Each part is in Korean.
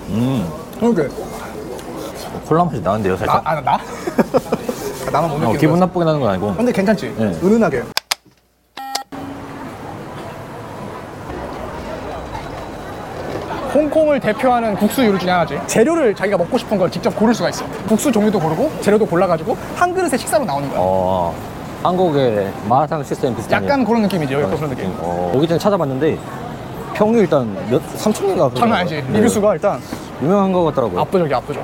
이렇게 콜라 맛이 나는데요, 살짝? 나? 나만 못 느끼는 기분 거였어. 나쁘게 나는 건 아니고. 근데 괜찮지? 네. 은은하게. 홍콩을 대표하는 국수 요리 중에 하나지. 재료를 자기가 먹고 싶은 걸 직접 고를 수가 있어. 국수 종류도 고르고 재료도 골라가지고 한 그릇에 식사로 나오는 거야. 한국의 마라탕 시스템 비슷한. 약간 그런 느낌이죠. 약간 그런 느낌. 오기 전에 찾아봤는데 평이 일단 3,000개가 장난 아니지. 리뷰 수가 일단 유명한 거 같더라고요. 압도적이야, 압도적.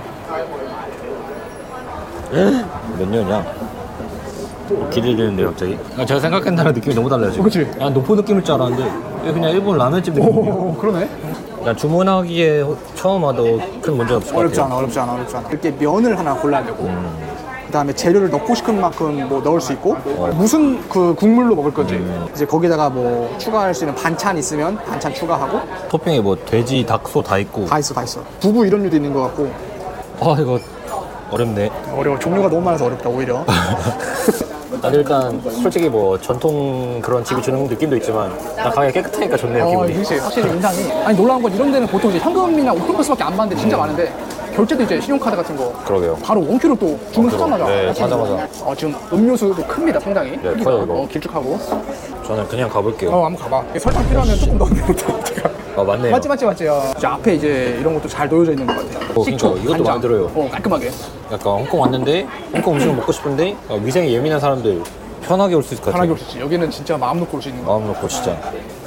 몇 년이야? 기대되는데 갑자기? 제가 생각한 나랑 느낌이 너무 달라요 지금. 그치? 난 노포 느낌일 줄 알았는데 이게 그냥 일본 라면집 느낌이에요. 오, 그러네. 난 주문하기에 처음 와도 큰 문제 없을 것 어렵지 같아요. 않아. 이렇게 면을 하나 골라야 되고, 그다음에 재료를 넣고 싶은 만큼 뭐 넣을 수 있고, 무슨 그 국물로 먹을 건지, 이제 거기다가 뭐 추가할 수 있는 반찬 있으면 반찬 추가하고. 토핑에 뭐 돼지, 닭, 소 다 있고. 다 있어. 두부 이런 류도 있는 것 같고. 이거 어렵네. 어려워. 종류가 너무 많아서 어렵다 오히려. 아니 일단 솔직히 뭐 전통 그런 집이 주는 느낌도 있지만 난 가게 깨끗하니까 좋네요 기분이. 그렇지. 확실히 인상이. 아니 놀라운 건 이런 데는 보통 이제 현금이나 오토버스밖에 안 받는데 진짜 많은데, 결제도 이제 신용카드 같은 거 그러게요. 바로 원큐로 또 주문하자마자. 네, 하자마자. 지금 음료수도 큽니다, 상당히. 네, 커요, 이거. 길쭉하고. 저는 그냥 가볼게요. 한번 가봐. 설탕 필요하면 조금 넣으면 돼. 맞네요. 맞지. 저 앞에 이제 이런 것도 잘 놓여져 있는 것 같아요. 식초, 그러니까 이것도 간장. 마음에 들어요. 깔끔하게. 약간 홍콩 왔는데 홍콩 음식을 먹고 싶은데 위생에 예민한 사람들 편하게 올 수 있을 것 같아요. 편하게 올 수 있지. 여기는 진짜 마음 놓고 올 수 있는 거. 마음 놓고 진짜.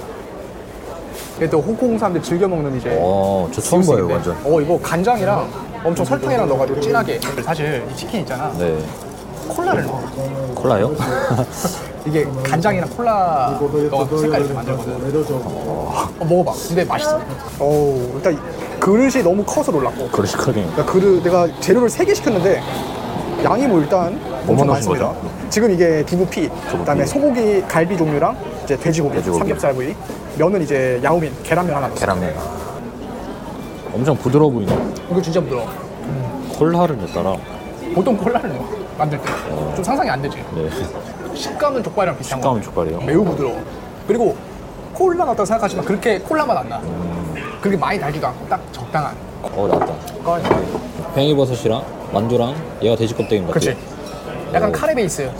이게 또 홍콩 사람들 즐겨 먹는 이제. 저 처음 봐요 완전. 이거 간장이랑 엄청 설탕이랑 넣어가지고 진하게. 사실 이 치킨 있잖아. 네. 콜라를 넣어. 콜라요? 이게 간장이랑 콜라 넣어서 색깔 이렇게 만들거든. 먹어봐. 근데 맛있어. 일단 그릇이 너무 커서 놀랐고. 그릇이 크네. 내가 재료를 3개 시켰는데 양이 뭐 일단 엄청 넣으신 많습니다. 지금 이게 두부피, 그다음에 소고기 갈비 종류랑 이제 돼지고기. 삼겹살 부위. 면은 이제 야오민 계란면 하나 넣었어. 계란면. 엄청 부드러워 보이네. 이거 진짜 부드러워. 콜라를 넣었더라. 보통 콜라를 넣어 만들 때. 좀 상상이 안 되지. 네. 식감은 족발이랑 비슷한 거. 식감은 족발이에요. 매우 부드러워. 그리고 콜라 넣었다고 생각하지만 그렇게 콜라 맛 안 나. 그렇게 많이 달지도 않고 딱 적당한. 나왔다. 팽이버섯이랑 만두랑 얘가 돼지 껍데기인 것 같아요. 그렇지. 약간 카레 베이스.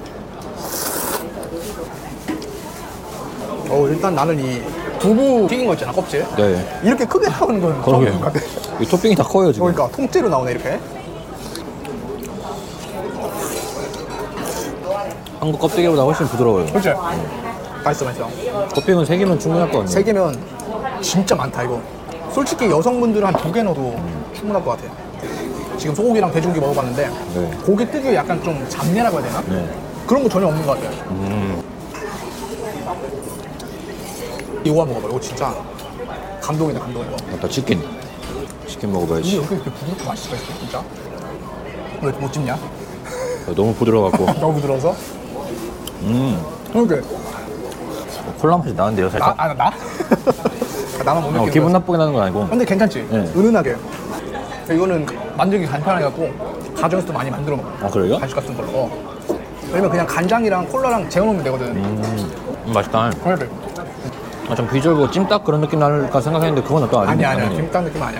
일단 나는 이 두부 튀긴 거 있잖아, 껍질. 네. 이렇게 크게 나오는 건 처음 본 것 같아. 이 토핑이 다 커요 지금. 그러니까 통째로 나오네 이렇게. 한국 껍데기보다 훨씬 부드러워요. 그렇지. 맛있어. 토핑은 3개면 충분할 것 같네요. 3개면 진짜 많다 이거. 솔직히 여성분들은 한 2개 넣어도 충분할 것 같아요. 지금 소고기랑 돼지고기 먹어봤는데 네. 고기 특유의 약간 좀 잡내라고 해야 되나? 네. 그런 거 전혀 없는 것 같아요. 이거 먹어봐. 이거 진짜 감동이다, 감동 이거. 맞다, 치킨 먹어봐야지. 이게 이렇게 부드럽게 맛있을 수가 있어, 진짜? 왜 못 집냐? 너무 부드러워갖고. 너무 부드러워서? 그러니까 콜라 맛이 나는데요 살짝? 나? 나만 못 느끼는 기분 거였어. 나쁘게 나는 건 아니고. 근데 괜찮지? 네. 은은하게. 이거는 만들기 간편해갖고 가정에서도 많이 만들어 먹어. 그래요? 간식 같은 걸로. 왜냐면 그냥 간장이랑 콜라랑 재워놓으면 되거든. 맛있다. 그래. 좀 비주얼 보고 찜닭 그런 느낌 날까 생각했는데 그건 또 아니네. 아니야. 김밥 느낌 아니야.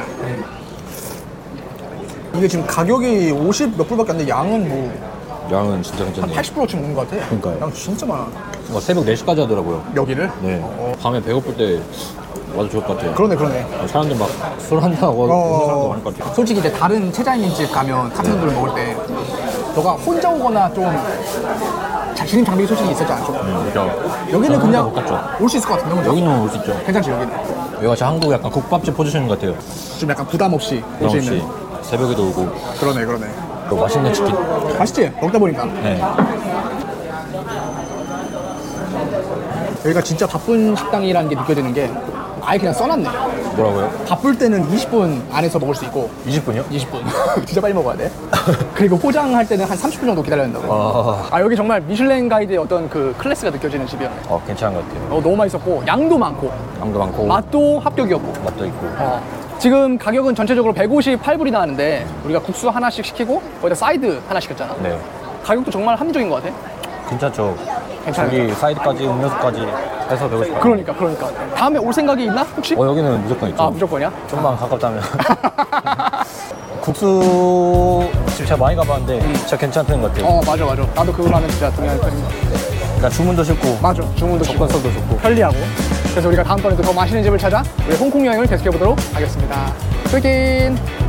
이게 지금 가격이 50 몇 불밖에 안 돼. 양은 뭐 양은 진짜 한 괜찮네. 80%쯤 먹는 것 같아. 그러니까요. 양 진짜 많아. 새벽 4시까지 하더라고요. 여기를? 네. 밤에 배고플 때 와도 좋을 것 같아요. 그러네. 사람들 막 술 한다고 하는 사람도 많을 것 같아요. 솔직히 이제 다른 체자이민 집 가면 카트분들 먹을 때 너가 혼자 오거나 좀 진입 장벽이 솔직히 있었잖아. 좀. 그렇죠. 여기는 그냥 못 갔죠. 올 수 있을 것 같은데 혼자. 여기는 올 수 있죠. 괜찮지 여기는. 여기가 진짜 한국 약간 국밥집 포지션인 것 같아요. 좀 약간 부담 없이 올 수 있는. 새벽에도 오고. 그러네. 또 맛있는 치킨. 맛있지? 먹다 보니까. 네. 여기가 진짜 바쁜 식당이라는 게 느껴지는 게 아예 그냥 써놨네. 뭐라고요? 바쁠 때는 20분 안에서 먹을 수 있고 20분이요? 20분 진짜 빨리 먹어야 돼. 그리고 포장할 때는 한 30분 정도 기다려야 된다고. 여기 정말 미슐랭 가이드의 어떤 그 클래스가 느껴지는 집이었네. 괜찮은 것 같아요. 너무 맛있었고 양도 많고 맛도 합격이었고. 맛도 있고. 지금 가격은 전체적으로 158불이 나왔는데 우리가 국수 하나씩 시키고 거기다 사이드 하나 시켰잖아. 네. 가격도 정말 합리적인 것 같아. 괜찮죠. 괜찮아요. 저기 사이드까지 음료수까지 해서 150원. 그러니까. 다음에 올 생각이 있나 혹시? 여기는 무조건 있죠. 아 무조건이야? 좀만 가깝다면. 국수 집 제가 많이 가봤는데 진짜 괜찮던 것 같아요. 맞아. 나도 그거는 진짜 동의하는 편입니다. 그러니까 주문도 쉽고 맞아. 주문도 쉽고 접근성도 좋고. 편리하고. 그래서 우리가 다음번에도 더 맛있는 집을 찾아 우리 홍콩 여행을 계속해보도록 하겠습니다. 끝인